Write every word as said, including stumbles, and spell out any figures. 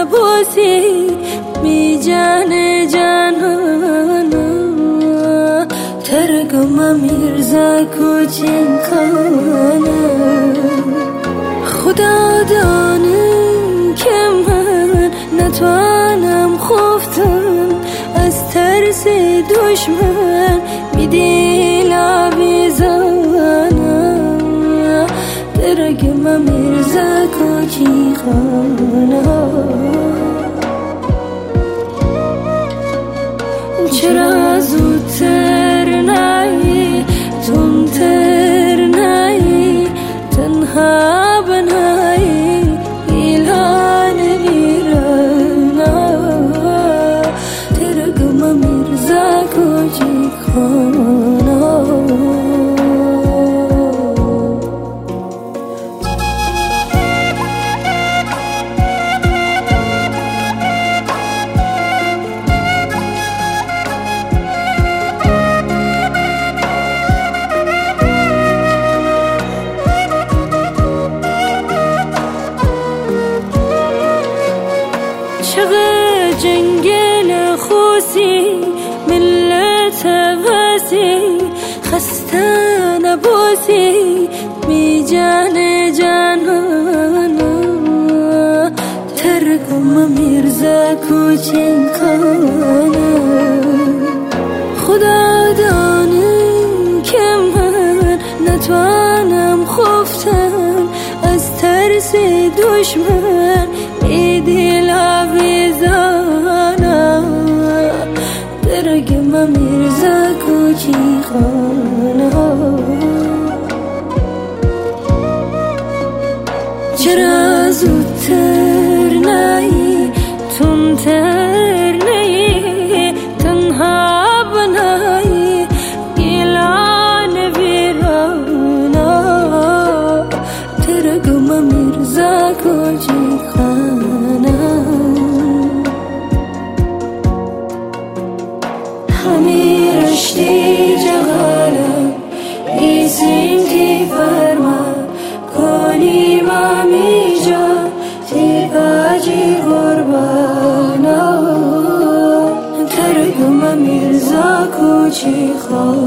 نبوسی می جان جانانا ترگم میرزا کوچین کانا خدا دانم که من نتوانم خفتم از ترس دشمن می دل آویزانم ترگم میرزا کوچین کانا چرا زودتر نایی تندتر نایی تنها بنایی ایلان میرانا ترگم میرزا کوچین کانا چقدر جنگل خوصی ملت وسی خسته نبوسی می جان جانانا ترگم میرزا کوچین کانا خدا دانم که من نتوانم خفتم از ترس دشمن می دل آویزانا ترگم میرزا کوچین کانا چرا زودتر نایی تندتر نایی تنها بنایی ایلان ویرانا ترگم میرزا کوچین کانا همی رشتی جغالم ایسیم تی فرما کنی مامی جا تی باجی قربانا ترگم میرزا کوچین کانا